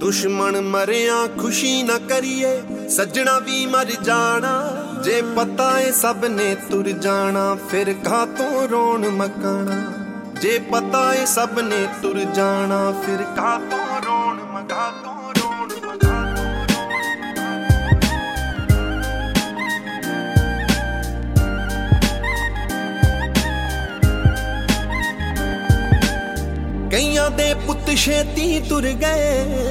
दुश्मन मरिया खुशी न करिए, सजना भी मर जाना। जे पता है सब ने तुर जाना, फिर कातों रोन मकाना। जे पता है सब ने तुर जाना, फिर कातों रोन मकातों। कईयां दे पुत छेती तुर गए,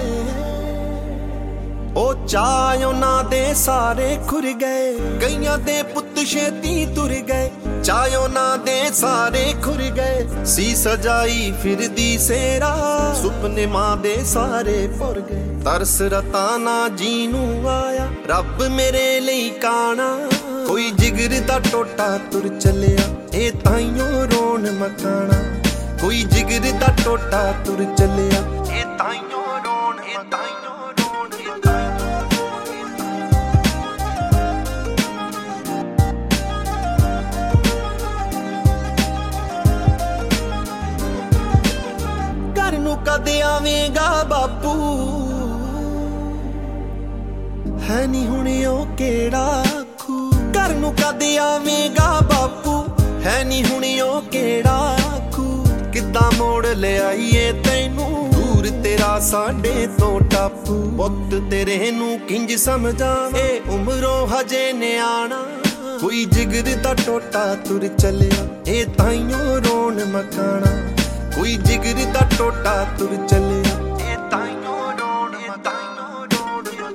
ओ चाय उन्हां दे सारे खुर गए। कईयां दे पुत छेती तुर गए, चाय उन्हां दे सारे खुर गए। सी सजाई फिरदी सेरा, सुपने मां दे सारे भुर गए। तरस रताना जीनू आया, रब मेरे लई काना। कोई जिगर दा टोटा तुर चलिया, ए ताइयों रोन मकाना। कोई जिगर दा टोटा तुर चलिया, ए ताइयों रोन, ए ताइयों रोन, ए ताइयों। घर नू कदे आवेगा बापू, है नी हुण ओ केड़ा आखू। घर नू कदे आवेगा बापू, है नी हुण ओ केड़ा आखू। किद्दां मोड़ ले आईए तैनू, दूर तेरा साडे तो टापू। पुत तेरे नू किंज समझां, ए उमरों हजे न्याणा। कोई जिगर दा टोटा तुर चलिया, ए ताइयों रोन मकाना। कोई जिगर दा टोटा तुर चलिया, ए ताइयों रोन, ए ताइयों रोन, ए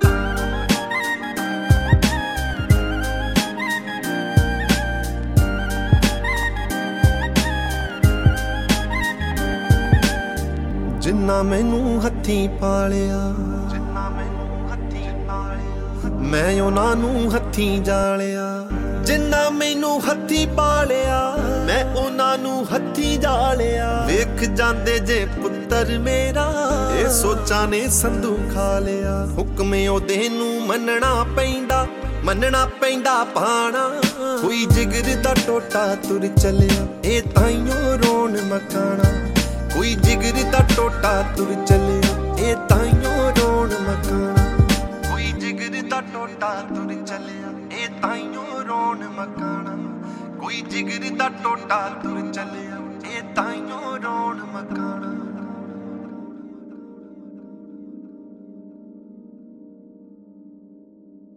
जिन्ना मैनू हत्थी पालिया, जिन्ना मैनू हत्थी पालिया, मैं उन्हां नू हत्थी जालिया। जिन्ना मैनू हत्थी पालिया, मैं उन्हां नू हत्थी जालिया। वेख जांदे जे पुत्तर मेरा, ए सोचां ने संधू खा लिया। हुक्मे ओदे नू मनना पैंदा पाना। कोई जिगर दा टोटा तुर चलिया, ए ताइयों रोन मकाना। कोई जिगर दा टोटा तुर चलिया, ए ताइयों रोन मकाना। कोई जिगर दा टोटा तुर चलिया, ए ताइयों रोन मकाना। कोई जिगर दा टोटा तुर चलिया, ए ताइयों रोन मकाना।